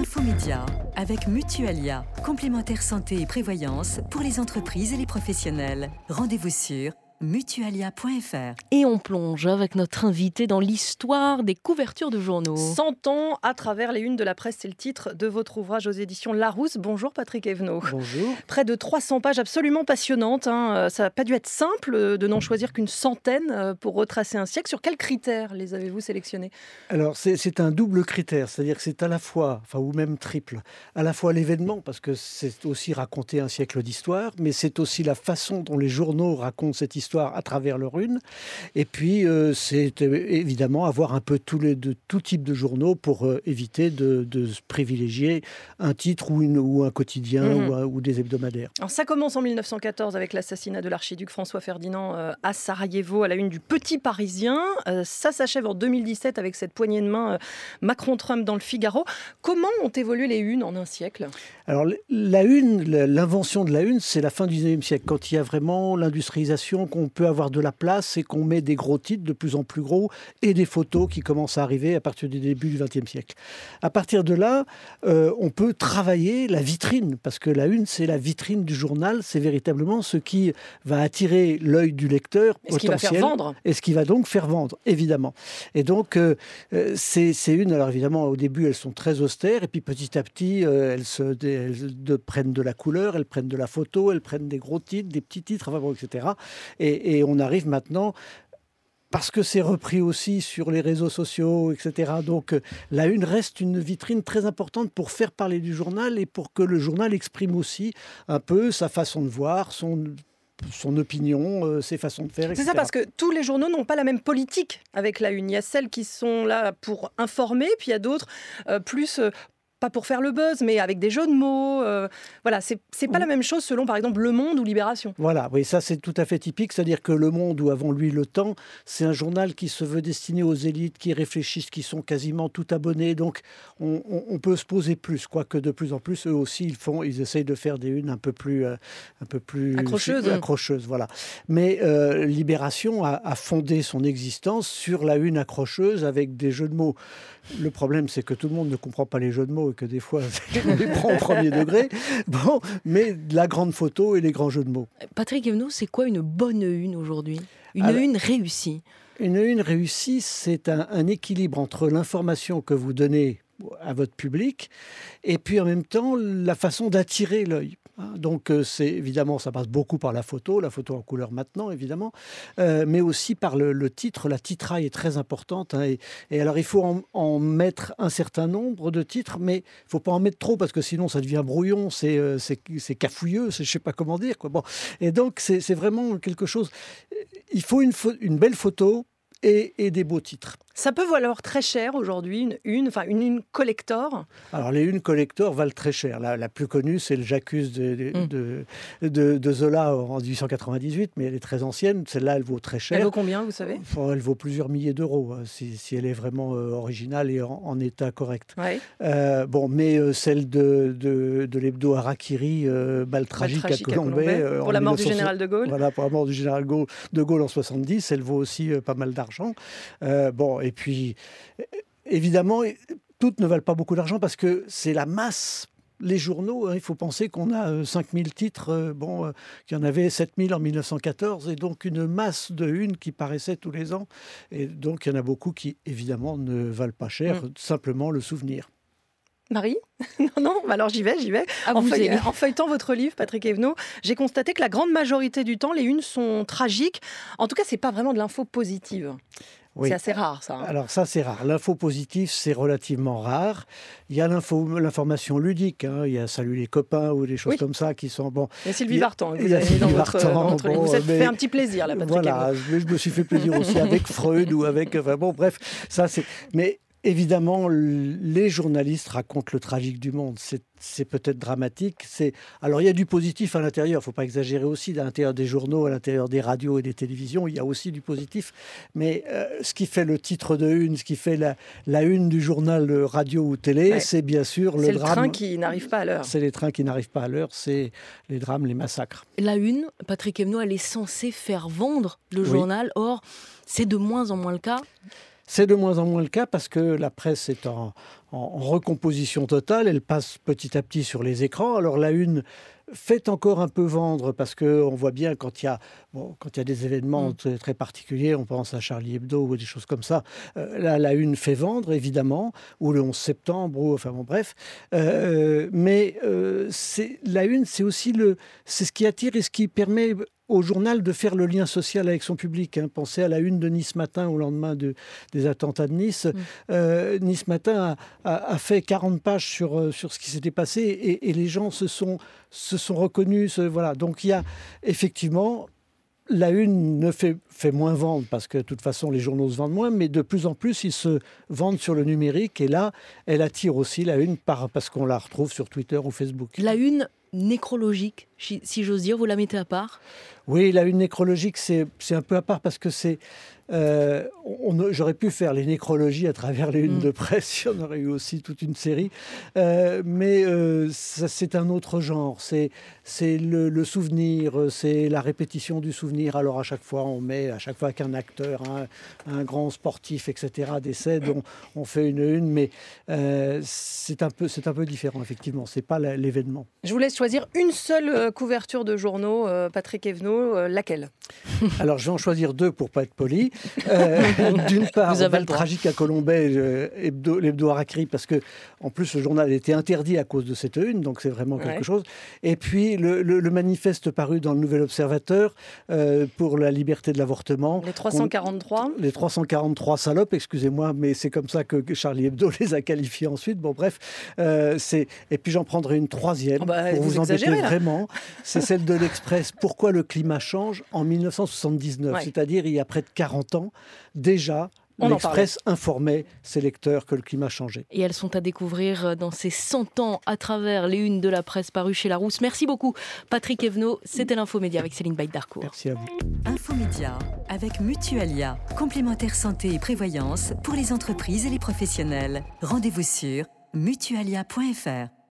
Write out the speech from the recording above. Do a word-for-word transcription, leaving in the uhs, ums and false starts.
Infomédia avec Mutualia, complémentaire santé et prévoyance pour les entreprises et les professionnels. Rendez-vous sur mutualia point f r. Et on plonge avec notre invité dans l'histoire des couvertures de journaux. cent ans à travers les unes de la presse, c'est le titre de votre ouvrage aux éditions Larousse. Bonjour Patrick Evenot. Bonjour. Près de trois cents pages absolument passionnantes. Hein. Ça n'a pas dû être simple de n'en choisir qu'une centaine pour retracer un siècle. Sur quels critères les avez-vous sélectionnés ? Alors c'est, c'est un double critère, c'est-à-dire que c'est à la fois, enfin ou même triple, à la fois l'événement, parce que c'est aussi raconter un siècle d'histoire, mais c'est aussi la façon dont les journaux racontent cette histoire à travers leur une. Et puis, euh, c'est euh, évidemment avoir un peu tous les, de, tout type de journaux pour euh, éviter de, de privilégier un titre ou, une, ou un quotidien mmh. ou, un, ou des hebdomadaires. Alors, ça commence en mille neuf cent quatorze avec l'assassinat de l'archiduc François Ferdinand euh, à Sarajevo, à la une du Petit Parisien. Euh, ça s'achève en deux mille dix-sept avec cette poignée de main euh, Macron-Trump dans le Figaro. Comment ont évolué les unes en un siècle ? Alors, la une, l'invention de la une, c'est la fin du dix-neuvième siècle, quand il y a vraiment l'industrialisation, qu'on peut avoir de la place et qu'on met des gros titres de plus en plus gros et des photos qui commencent à arriver à partir du début du vingtième siècle. À partir de là, euh, on peut travailler la vitrine, parce que la une, c'est la vitrine du journal, c'est véritablement ce qui va attirer l'œil du lecteur et ce potentiel. Qui va faire vendre. Et ce qui va donc faire vendre, évidemment. Et donc, euh, c'est, c'est une, alors évidemment, au début, elles sont très austères, et puis petit à petit, euh, elles, se, elles de, prennent de la couleur, elles prennent de la photo, elles prennent des gros titres, des petits titres, enfin bon, et cetera. Et, et on arrive maintenant, parce que c'est repris aussi sur les réseaux sociaux, et cetera. Donc la une reste une vitrine très importante pour faire parler du journal et pour que le journal exprime aussi un peu sa façon de voir, son... son opinion, euh, ses façons de faire, et cetera. C'est ça, parce que tous les journaux n'ont pas la même politique avec la une. Il y a celles qui sont là pour informer, puis il y a d'autres euh, plus... Euh, pas pour faire le buzz, mais avec des jeux de mots. Euh, voilà, c'est, c'est pas la même chose selon, par exemple, Le Monde ou Libération. Voilà, oui, ça c'est tout à fait typique. C'est-à-dire que Le Monde, ou avant lui Le Temps, c'est un journal qui se veut destiné aux élites, qui réfléchissent, qui sont quasiment tout abonnés. Donc, on, on, on peut se poser plus, quoique de plus en plus, eux aussi, ils font, ils essayent de faire des unes un peu plus, euh, un peu plus accrocheuses. accrocheuses, voilà. Mais euh, Libération a, a fondé son existence sur la une accrocheuse avec des jeux de mots. Le problème, c'est que tout le monde ne comprend pas les jeux de mots et que des fois, on les prend au premier degré. Bon, mais la grande photo et les grands jeux de mots. Patrick Evenot, c'est quoi une bonne une aujourd'hui ? Une Alors, une réussie ? Une une réussie, c'est un, un équilibre entre l'information que vous donnez à votre public et puis en même temps la façon d'attirer l'œil. Donc c'est évidemment, ça passe beaucoup par la photo, la photo en couleur maintenant évidemment, euh, mais aussi par le, le titre. La titraille est très importante, hein, et, et alors il faut en, en mettre un certain nombre de titres, mais il ne faut pas en mettre trop parce que sinon ça devient brouillon, c'est, euh, c'est, c'est cafouilleux, c'est, je ne sais pas comment dire, quoi. Bon. Et donc c'est, c'est vraiment quelque chose, il faut une, une belle photo et, et des beaux titres. Ça peut valoir très cher aujourd'hui, une une, enfin une une collector. Alors les unes collector valent très cher. La, la plus connue, c'est le J'accuse de, de, mm. de, de, de Zola en dix-huit cent quatre-vingt-dix-huit, mais elle est très ancienne. Celle-là, elle vaut très cher. Elle vaut combien, vous savez ? Enfin, elle vaut plusieurs milliers d'euros, si, si elle est vraiment euh, originale et en, en état correct. Ouais. Euh, bon, mais euh, celle de, de, de l'hebdo Harakiri, euh, Bal tragique à Colombey. Euh, pour la mort du général de Gaulle. Voilà, pour la mort du général de Gaulle en soixante-dix, elle vaut aussi euh, pas mal d'argent. Euh, bon, et puis, évidemment, toutes ne valent pas beaucoup d'argent parce que c'est la masse. Les journaux, hein, il faut penser qu'on a euh, cinq mille titres, euh, bon, euh, qu'il y en avait sept mille en mille neuf cent quatorze, et donc une masse de une qui paraissait tous les ans. Et donc, il y en a beaucoup qui, évidemment, ne valent pas cher, mmh. simplement le souvenir. Marie ? Non, non, alors j'y vais, j'y vais. En, feuille, en feuilletant votre livre, Patrick Evenot, j'ai constaté que la grande majorité du temps, les unes sont tragiques. En tout cas, c'est pas vraiment de l'info positive. Oui. C'est assez rare, ça. Hein. Alors ça, c'est rare. L'info positive, c'est relativement rare. Il y a l'info, l'information ludique. Hein. Il y a Salut les copains ou des choses oui. comme ça qui sont... Bon. Il y a Sylvie Vartan. Vous avez mis dans votre, dans votre livre. Vous vous êtes fait un petit plaisir, là, Patrick Voilà, Evenot. Je me suis fait plaisir aussi avec Freud ou avec... Enfin bon, bref, ça c'est... Mais... Évidemment, les journalistes racontent le tragique du monde. C'est, c'est peut-être dramatique. C'est... Alors, il y a du positif à l'intérieur. Il ne faut pas exagérer aussi. À l'intérieur des journaux, à l'intérieur des radios et des télévisions, il y a aussi du positif. Mais euh, ce qui fait le titre de une, ce qui fait la, la une du journal radio ou télé, ouais. c'est bien sûr le c'est drame. C'est le train qui n'arrive pas à l'heure. C'est les trains qui n'arrivent pas à l'heure. C'est les drames, les massacres. La une, Patrick Evenot, elle est censée faire vendre le oui. journal. Or, c'est de moins en moins le cas. C'est de moins en moins le cas parce que la presse est en, en, en recomposition totale. Elle passe petit à petit sur les écrans. Alors la une fait encore un peu vendre parce qu'on voit bien quand il y a, bon, quand il y a des événements Mm. très, très particuliers, on pense à Charlie Hebdo ou des choses comme ça, euh, là la une fait vendre évidemment, ou le onze septembre, ou, enfin bon bref, euh, mais euh, c'est, la une c'est aussi le, c'est ce qui attire et ce qui permet au journal de faire le lien social avec son public. Hein. Pensez à la une de Nice Matin au lendemain de, des attentats de Nice. Mm. Euh, Nice Matin a, a, a fait quarante pages sur, sur ce qui s'était passé et, et les gens se sont, se sont reconnus. Se, voilà. Donc il y a effectivement... La une ne fait, fait moins vendre parce que de toute façon les journaux se vendent moins, mais de plus en plus ils se vendent sur le numérique et là elle attire aussi la une par, parce qu'on la retrouve sur Twitter ou Facebook. La une nécrologique, si, si j'ose dire, vous la mettez à part? Oui, la une nécrologique c'est, c'est un peu à part parce que c'est... Euh, on, j'aurais pu faire les nécrologies à travers les unes mmh. de presse, il y en aurait eu aussi toute une série, euh, mais euh, ça, c'est un autre genre, c'est, c'est le, le souvenir, c'est la répétition du souvenir. Alors à chaque fois on met, à chaque fois qu'un acteur, un, un grand sportif, et cetera décède, on, on fait une une, mais euh, c'est, un peu, c'est un peu différent effectivement, c'est pas la, l'événement. Je vous laisse choisir une seule couverture de journaux, euh, Patrick Evenot, euh, laquelle? Alors je vais en choisir deux pour pas être poli. Euh, d'une part, le tragique à Colombey, euh, hebdo, l'hebdo Harakiri, parce que en plus le journal a été interdit à cause de cette une, donc c'est vraiment quelque ouais. chose. Et puis le, le, le manifeste paru dans le Nouvel Observateur euh, pour la liberté de l'avortement. Les trois cent quarante-trois. Les trois cent quarante-trois salopes, excusez-moi, mais c'est comme ça que Charlie Hebdo les a qualifiés ensuite. Bon bref, euh, c'est et puis j'en prendrai une troisième oh bah, pour vous, vous embêter là. Vraiment. C'est celle de l'Express. Pourquoi le climat change en mille neuf cent soixante-dix-neuf, ouais. c'est-à-dire il y a près de quarante ans, déjà, on l'Express informait ses lecteurs que le climat changeait. Et elles sont à découvrir dans ces cent ans à travers les unes de la presse parues chez Larousse. Merci beaucoup, Patrick Evenot. C'était l'Infomédia avec Céline Baïdarcourt. Merci à vous. Infomédia avec Mutualia, complémentaire santé et prévoyance pour les entreprises et les professionnels. Rendez-vous sur mutualia point f r.